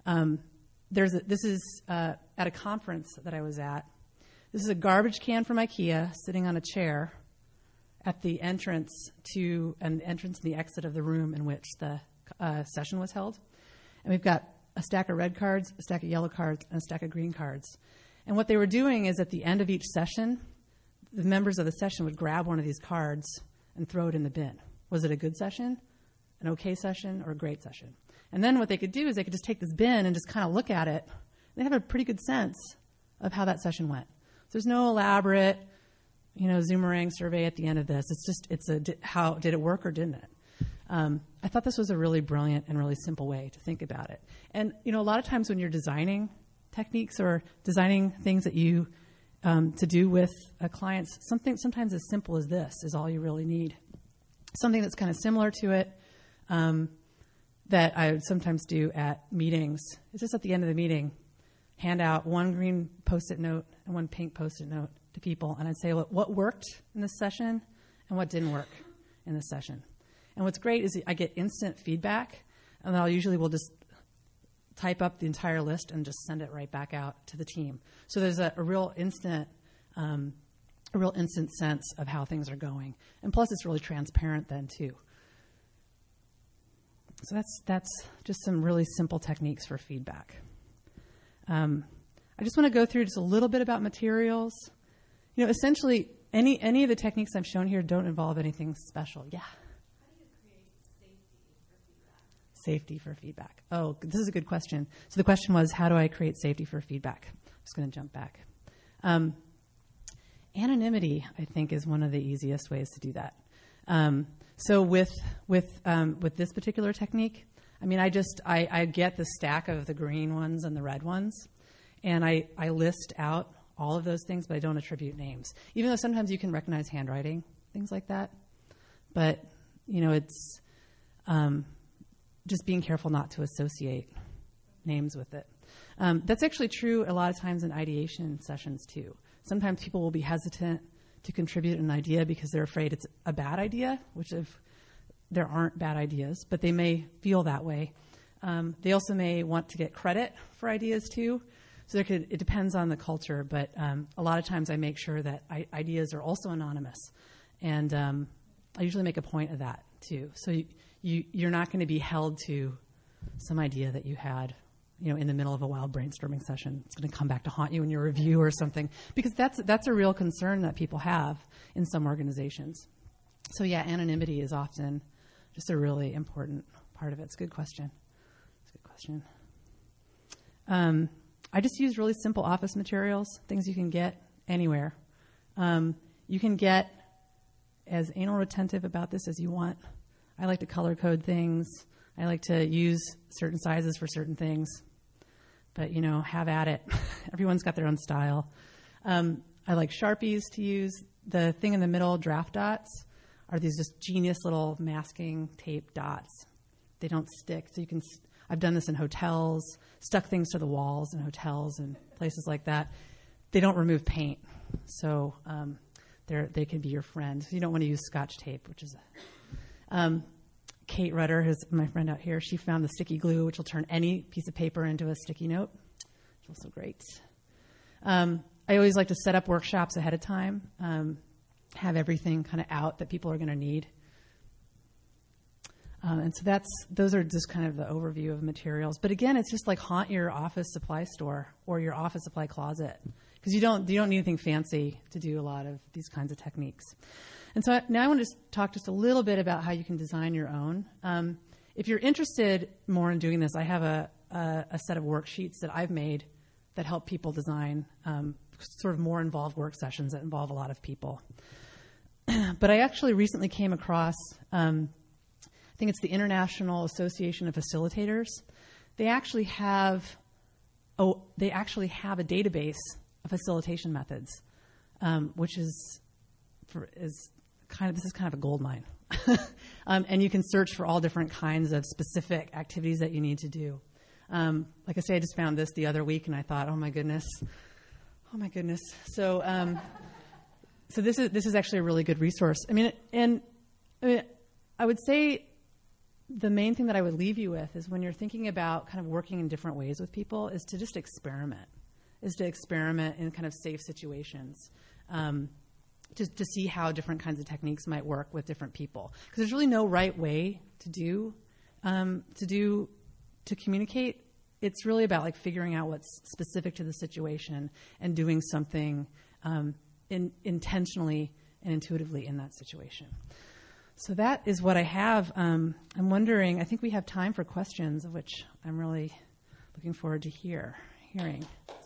This is at a conference that I was at. This is a garbage can from IKEA sitting on a chair at the entrance and the exit of the room in which the session was held. And we've got a stack of red cards, a stack of yellow cards, and a stack of green cards. And what they were doing is at the end of each session, the members of the session would grab one of these cards and throw it in the bin. Was it a good session, an okay session, or a great session? And then what they could do is they could just take this bin and just kind of look at it. They have a pretty good sense of how that session went. So there's no elaborate, Zoomerang survey at the end of this. How did it work or didn't it? I thought this was a really brilliant and really simple way to think about it. And, a lot of times when you're designing techniques or designing things that you to do with clients, sometimes as simple as this is all you really need. Something that's kind of similar to it that I would sometimes do at meetings is just at the end of the meeting, hand out one green Post-it note and one pink Post-it note to people, and I'd say, what worked in this session and what didn't work in this session. And what's great is I get instant feedback, and then will just type up the entire list and just send it right back out to the team. So there's a real instant sense of how things are going. And plus it's really transparent then too. So that's just some really simple techniques for feedback. I just want to go through just a little bit about materials. Essentially any of the techniques I've shown here don't involve anything special. Yeah. How do you create safety for feedback? Safety for feedback. Oh, this is a good question. So the question was, how do I create safety for feedback? I'm just going to jump back. Anonymity, I think, is one of the easiest ways to do that. So with this particular technique, I get the stack of the green ones and the red ones, and I list out all of those things, but I don't attribute names. Even though sometimes you can recognize handwriting, things like that. But, it's just being careful not to associate names with it. That's actually true a lot of times in ideation sessions, too. Sometimes people will be hesitant to contribute an idea because they're afraid it's a bad idea, which there aren't bad ideas, but they may feel that way. They also may want to get credit for ideas, too. So it depends on the culture, but a lot of times I make sure that ideas are also anonymous. And I usually make a point of that, too. So you're not going to be held to some idea that you had in the middle of a wild brainstorming session. It's going to come back to haunt you in your review or something, because that's a real concern that people have in some organizations. So yeah, anonymity is often just a really important part of it. It's a good question. I just use really simple office materials, things you can get anywhere. You can get as anal retentive about this as you want. I like to color code things. I like to use certain sizes for certain things. But, have at it. Everyone's got their own style. I like Sharpies to use. The thing in the middle, draft dots, are these just genius little masking tape dots. They don't stick. So I've done this in hotels, stuck things to the walls in hotels and places like that. They don't remove paint. So they can be your friend. So you don't want to use Scotch tape, which is Kate Rudder, who's my friend out here, she found the sticky glue, which will turn any piece of paper into a sticky note. It's also great. I always like to set up workshops ahead of time, have everything kind of out that people are going to need. And so those are just kind of the overview of materials. But again, it's just like haunt your office supply store or your office supply closet, because you don't need anything fancy to do a lot of these kinds of techniques. And so now I want to talk just a little bit about how you can design your own. If you're interested more in doing this, I have a set of worksheets that I've made that help people design sort of more involved work sessions that involve a lot of people. But I actually recently came across, I think it's the International Association of Facilitators. They actually have a database of facilitation methods, which is kind of a gold mine. And you can search for all different kinds of specific activities that you need to do. Like I say, I just found this the other week, and I thought, oh my goodness. So this is actually a really good resource. I would say the main thing that I would leave you with is when you're thinking about kind of working in different ways with people is to just experiment in kind of safe situations. To see how different kinds of techniques might work with different people, because there's really no right way to do to communicate, it's really about like figuring out what's specific to the situation and doing something intentionally and intuitively in that situation. So that is what I have. I'm wondering, I think we have time for questions, of which I'm really looking forward to hearing.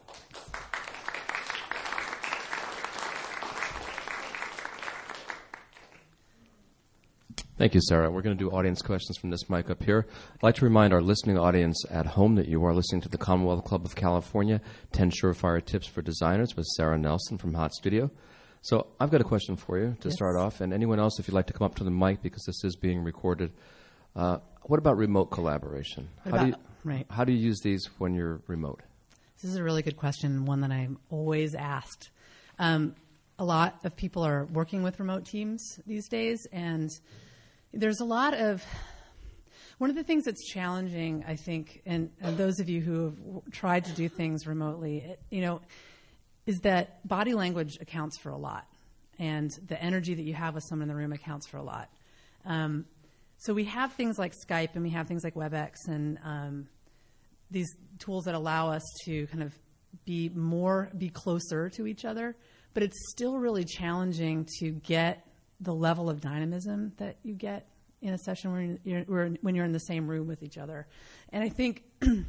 Thank you, Sarah. We're going to do audience questions from this mic up here. I'd like to remind our listening audience at home that you are listening to the Commonwealth Club of California, 10 Surefire Tips for Designers with Sarah Nelson from Hot Studio. So I've got a question for you to start off, and anyone else, if you'd like to come up to the mic, because this is being recorded. What about remote collaboration? How do you use these when you're remote? This is a really good question, one that I'm always asked. A lot of people are working with remote teams these days, and there's a lot of one of the things that's challenging, I think, and those of you who have tried to do things remotely, is that body language accounts for a lot, and the energy that you have with someone in the room accounts for a lot. So we have things like Skype, and we have things like WebEx, and these tools that allow us to kind of be closer to each other, but it's still really challenging to get the level of dynamism that you get in a session when you're in the same room with each other. And I think the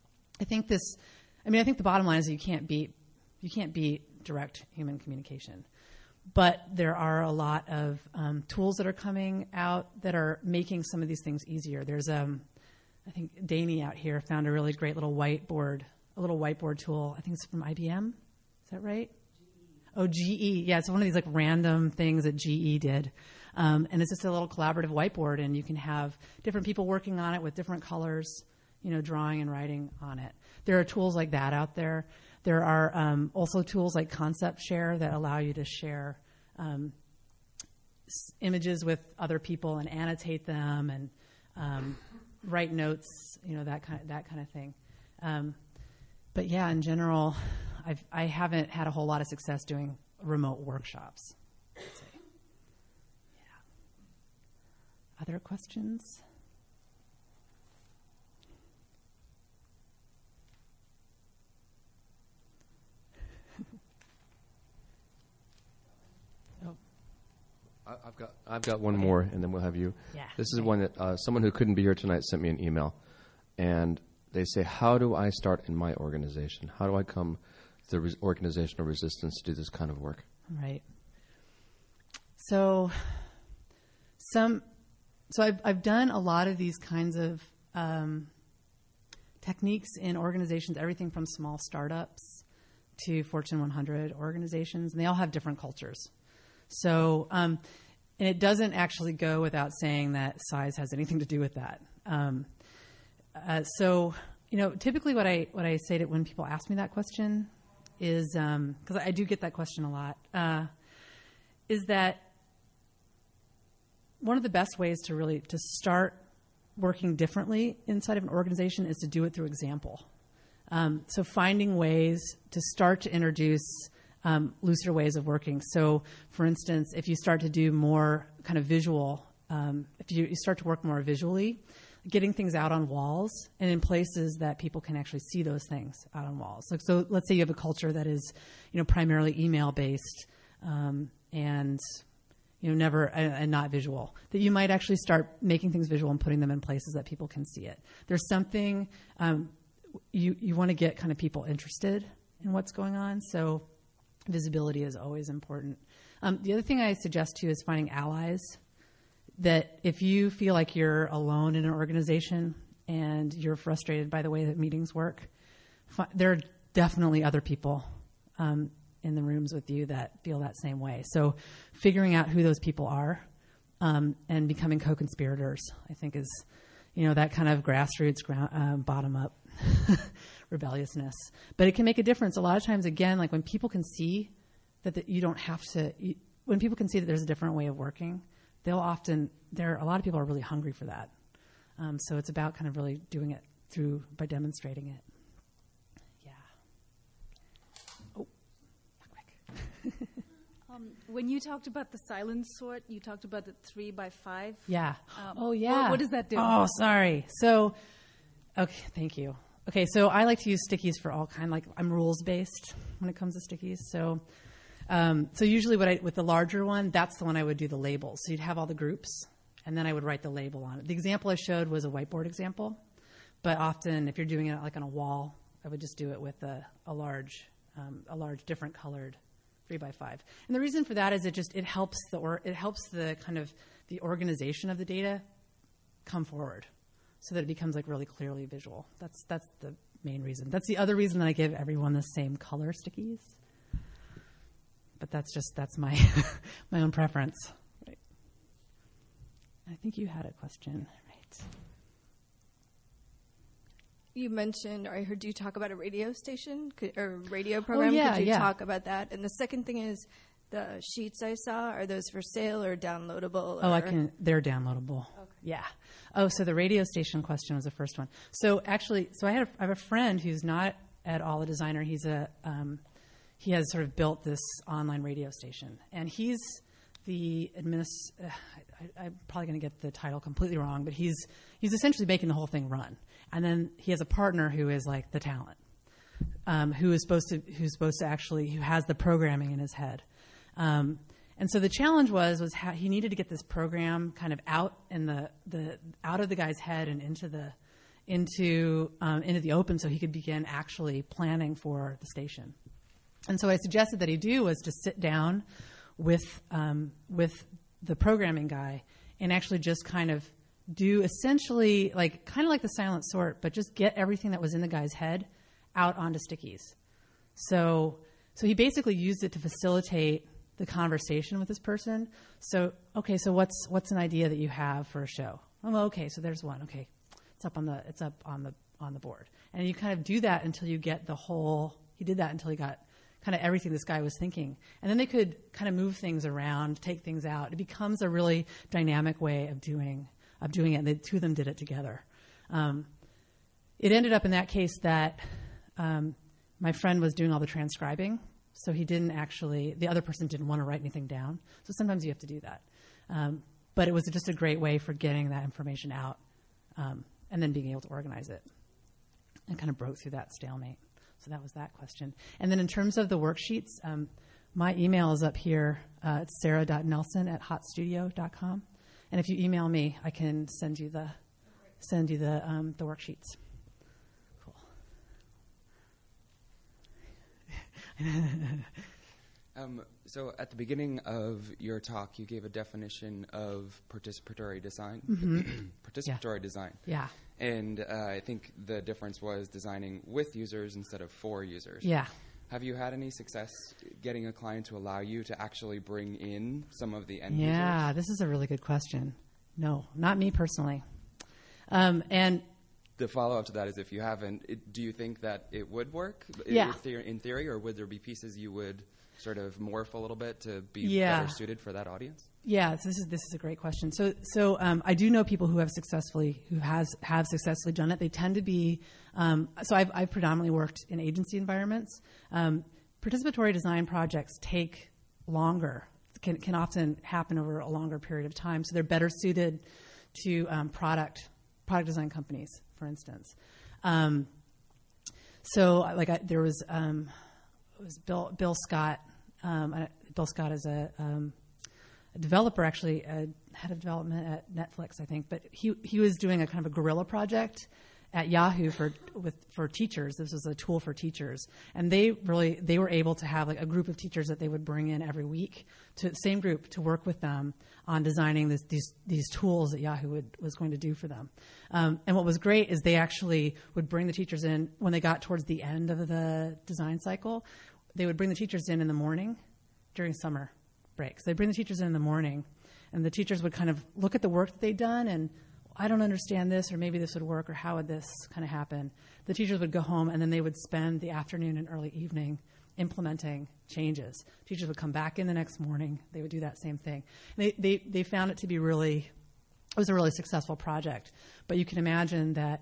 bottom line is you can't beat direct human communication. But there are a lot of tools that are coming out that are making some of these things easier. There's I think Danny out here found a really great little whiteboard tool. I think it's from IBM. Is that right? Oh, GE. Yeah, it's one of these like random things that GE did. And it's just a little collaborative whiteboard, and you can have different people working on it with different colors, drawing and writing on it. There are tools like that out there. There are also tools like Concept Share that allow you to share images with other people and annotate them and write notes, that kind of thing. But yeah, in general, I haven't had a whole lot of success doing remote workshops. I'd say. Yeah. Other questions? I've got one more, and then we'll have you. Yeah. This is one that someone who couldn't be here tonight sent me an email, and they say, "How do I start in my organization? How do I come to the organizational resistance to do this kind of work?" Right. So I've done a lot of these kinds of techniques in organizations, everything from small startups to Fortune 100 organizations, and they all have different cultures. So, and it doesn't actually go without saying that size has anything to do with that. So, typically what I say to when people ask me that question is, because I do get that question a lot, is that one of the best ways to start working differently inside of an organization is to do it through example. So finding ways to start to introduce looser ways of working. So, for instance, if you start to do more kind of visual, if you start to work more visually, getting things out on walls and in places that people can actually see those things out on walls. So let's say you have a culture that is, primarily email based, and never and not visual. That you might actually start making things visual and putting them in places that people can see it. There's something you want to get kind of people interested in what's going on. So visibility is always important. The other thing I suggest too is finding allies. That if you feel like you're alone in an organization and you're frustrated by the way that meetings work, there are definitely other people in the rooms with you that feel that same way. So figuring out who those people are and becoming co-conspirators, I think is, that kind of grassroots, bottom-up rebelliousness. But it can make a difference. A lot of times, again, like when people can see that you don't have to, when people can see that there's a different way of working, a lot of people are really hungry for that. So it's about kind of really doing it by demonstrating it. Yeah. Oh, quick. When you talked about the silent sort, you talked about the 3x5. Yeah. What does that do? Oh, sorry. So Okay, thank you. Okay, so I like to use stickies for all kind. Like I'm rules based when it comes to stickies. So, so usually with the larger one, that's the one I would do the labels. So you'd have all the groups, and then I would write the label on it. The example I showed was a whiteboard example, but often if you're doing it like on a wall, I would just do it with a large different colored 3x5. And the reason for that is it helps the kind of the organization of the data come forward, so that it becomes like really clearly visual. That's the main reason. That's the other reason that I give everyone the same color stickies. But that's my my own preference. Right. I think you had a question, right? You mentioned, or I heard you talk about a radio station or radio program. Yeah, Could you yeah. talk about that? And the second thing is, the sheets I saw, are those for sale or downloadable? Oh, they're downloadable. Okay. Yeah. Oh, so the radio station question was the first one. So actually, I have a friend who's not at all a designer. He has sort of built this online radio station, and he's the I'm probably going to get the title completely wrong, but he's essentially making the whole thing run. And then he has a partner who is like the talent, who has the programming in his head. And so the challenge was how he needed to get this program kind of out in out of the guy's head and into the open, so he could begin actually planning for the station. And so what I suggested that he do was to sit down with the programming guy and actually just kind of do essentially kind of like the silent sort, but just get everything that was in the guy's head out onto stickies. So he basically used it to facilitate the conversation with this person. So what's an idea that you have for a show? Oh, okay, so there's one. Okay, it's up on the board, and you kind of do that until you get the whole. He did that until he got kind of everything this guy was thinking, and then they could kind of move things around, take things out. It becomes a really dynamic way of doing it, and the two of them did it together. It ended up in that case that my friend was doing all the transcribing, so the other person didn't want to write anything down. So sometimes you have to do that. But it was just a great way for getting that information out and then being able to organize it, and kind of broke through that stalemate. So that was that question. And then in terms of the worksheets, my email is up here. It's sarah.nelson@hotstudio.com. And if you email me, I can send you the worksheets. Cool. So at the beginning of your talk, you gave a definition of participatory design. Participatory design. Yeah. And I think the difference was designing with users instead of for users. Yeah. Have you had any success getting a client to allow you to actually bring in some of the end users? Yeah, this is a really good question. No, not me personally. And the follow-up to that is, if you haven't, do you think that it would work Yeah. in theory, or would there be pieces you would sort of morph a little bit to be better suited for that audience? Yeah, so this is a great question. So I do know people who have successfully done it. They tend to be so I've predominantly worked in agency environments. Participatory design projects take longer. Can often happen over a longer period of time. So they're better suited to product design companies, for instance. There was Bill Scott. Bill Scott is a developer, actually, head of development at Netflix, I think. But he was doing a kind of a guerrilla project at Yahoo for teachers. This was a tool for teachers, and they were able to have like a group of teachers that they would bring in every week to the same group to work with them on designing these tools that Yahoo was going to do for them. And what was great is they actually would bring the teachers in when they got towards the end of the design cycle. They would bring the teachers in the morning during summer breaks. They'd bring the teachers in the morning, and the teachers would kind of look at the work that they'd done and, I don't understand this, or maybe this would work, or how would this kind of happen? The teachers would go home, and then they would spend the afternoon and early evening implementing changes. Teachers would come back in the next morning. They would do that same thing. They found it to be it was a really successful project. But you can imagine that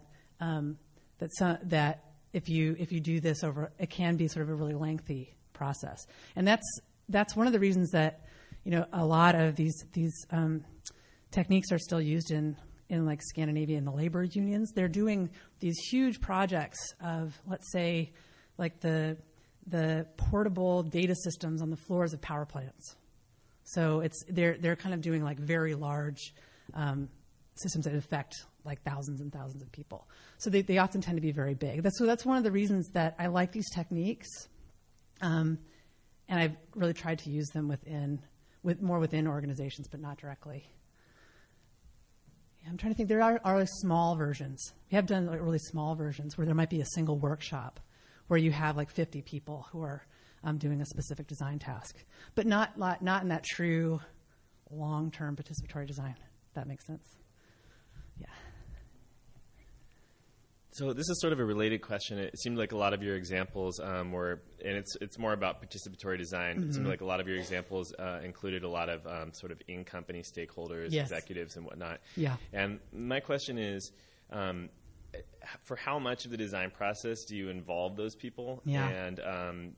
if you do this over, it can be sort of a really lengthy process. And that's one of the reasons that a lot of these techniques are still used in in like Scandinavia in the labor unions. They're doing these huge projects of, let's say, like the portable data systems on the floors of power plants. So they're kind of doing like very large systems that affect like thousands and thousands of people. So they often tend to be very big. That's one of the reasons that I like these techniques, and I've really tried to use them more within organizations, but not directly. Yeah, I'm trying to think. There are small versions. We have done like really small versions where there might be a single workshop where you have like 50 people who are doing a specific design task, but not in that true long-term participatory design. If that makes sense. Yeah. So this is sort of a related question. It seemed like a lot of your examples were, and it's more about participatory design. Mm-hmm. It seemed like a lot of your examples included a lot of sort of in-company stakeholders, yes, executives, and whatnot. Yeah. And my question is, for how much of the design process do you involve those people? Yeah. And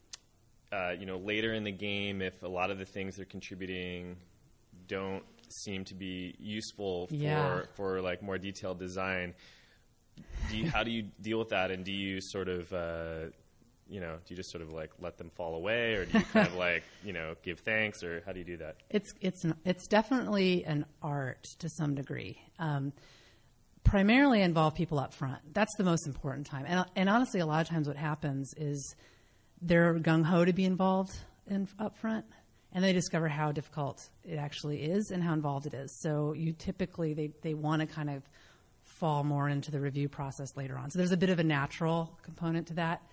later in the game, if a lot of the things they're contributing don't seem to be useful for like more detailed design, how do you deal with that? And do you sort of, do you just sort of like let them fall away, or do you kind of like, give thanks, or how do you do that? It's definitely an art to some degree. Primarily involve people up front. That's the most important time. And honestly, a lot of times what happens is they're gung-ho to be involved up front, and they discover how difficult it actually is and how involved it is. So you typically, they want to kind of fall more into the review process later on. So there's a bit of a natural component to that.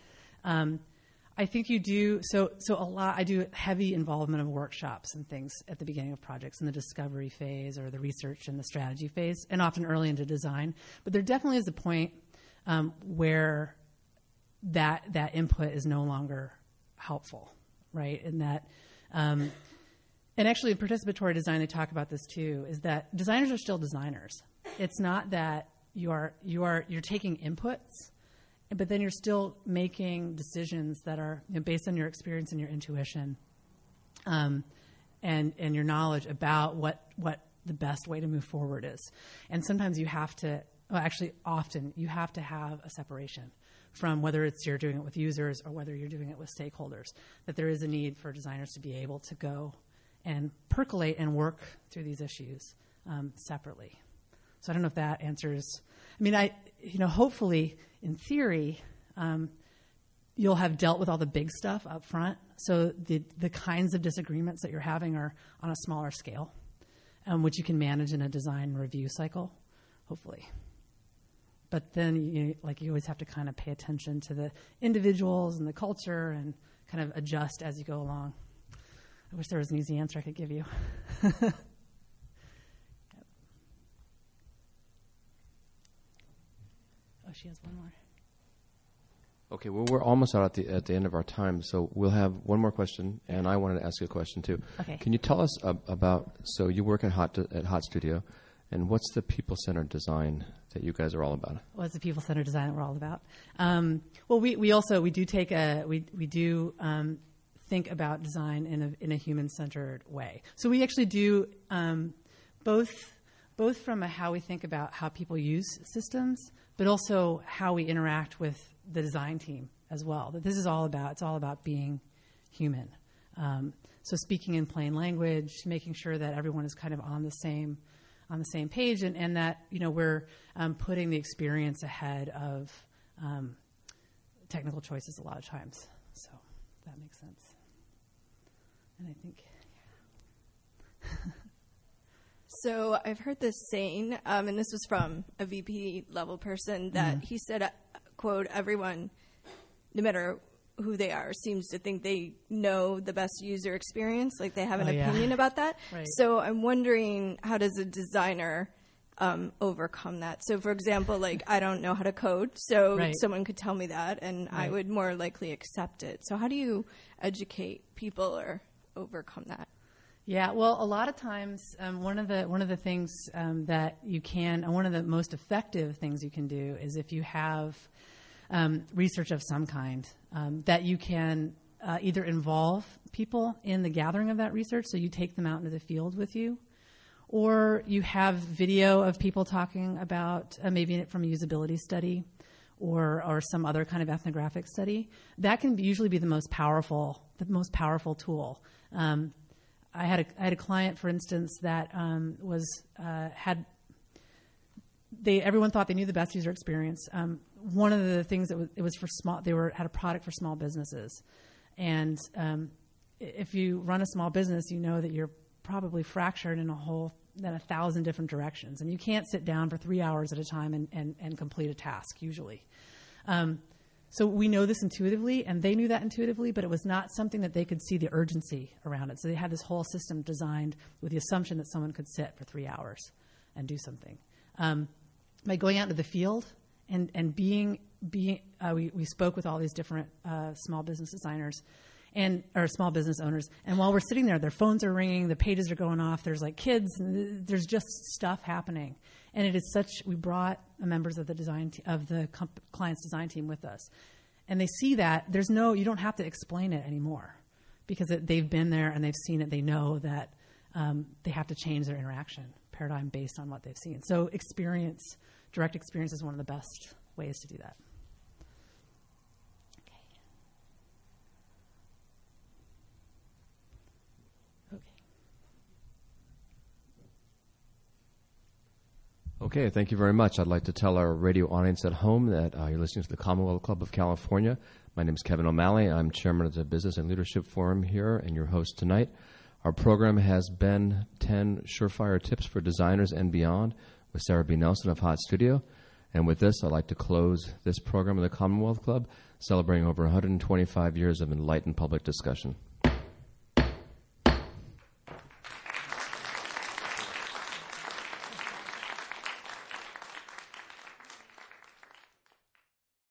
I think you do, so a lot, I do heavy involvement of workshops and things at the beginning of projects in the discovery phase or the research and the strategy phase, and often early into design. But there definitely is a point where that input is no longer helpful, right? And that, and actually in participatory design, they talk about this too, is that designers are still designers. It's not that you're taking inputs, but then you're still making decisions that are based on your experience and your intuition, and your knowledge about what the best way to move forward is. And sometimes you have to, often you have to have a separation from whether it's you're doing it with users or whether you're doing it with stakeholders, that there is a need for designers to be able to go and percolate and work through these issues separately. So I don't know if that answers. I mean, hopefully, in theory, you'll have dealt with all the big stuff up front. So the kinds of disagreements that you're having are on a smaller scale, which you can manage in a design review cycle, hopefully. But then you always have to kind of pay attention to the individuals and the culture and kind of adjust as you go along. I wish there was an easy answer I could give you. Oh, she has one more. Okay, well, we're almost out at the end of our time, so we'll have one more question, and I wanted to ask you a question too. Okay. Can you tell us about? So you work at Hot Studio, and what's the people-centered design that you guys are all about? What's the people-centered design that we're all about? Well, we do think about design in a human-centered way. So we actually do both from how we think about how people use systems, but also how we interact with the design team as well. That this is all about. It's all about being human. So speaking in plain language, making sure that everyone is kind of on the same page, and that we're putting the experience ahead of technical choices a lot of times. So that makes sense. And I think. Yeah. So I've heard this saying, and this was from a VP level person, that he said, quote, everyone, no matter who they are, seems to think they know the best user experience, like they have an opinion about that. Right. So I'm wondering, how does a designer overcome that? So for example, like I don't know how to code, so someone could tell me that and I would more likely accept it. So how do you educate people or overcome that? Yeah, well, a lot of times, one of the things that you can, one of the most effective things you can do is if you have research of some kind, that you can either involve people in the gathering of that research, so you take them out into the field with you, or you have video of people talking about maybe from a usability study or some other kind of ethnographic study. That can usually be the most powerful tool. I had a client, for instance, that everyone thought they knew the best user experience. One of the things it was for small, had a product for small businesses, and if you run a small business, you know that you're probably fractured in 1,000 different directions, and you can't sit down for 3 hours at a time and complete a task usually. So we know this intuitively, and they knew that intuitively, but it was not something that they could see the urgency around it. So they had this whole system designed with the assumption that someone could sit for 3 hours and do something. By going out into the field and we spoke with all these different small business designers or small business owners, and while we're sitting there, their phones are ringing, the pages are going off, there's like kids, and there's just stuff happening. And it is we brought members of the client's design team with us. And they see that you don't have to explain it anymore because they've been there and they've seen it. They know that they have to change their interaction paradigm based on what they've seen. So direct experience is one of the best ways to do that. Okay, thank you very much. I'd like to tell our radio audience at home that you're listening to the Commonwealth Club of California. My name is Kevin O'Malley. I'm chairman of the Business and Leadership Forum here and your host tonight. Our program has been 10 surefire tips for designers and beyond with Sarah B. Nelson of Hot Studio. And with this, I'd like to close this program of the Commonwealth Club, celebrating over 125 years of enlightened public discussion.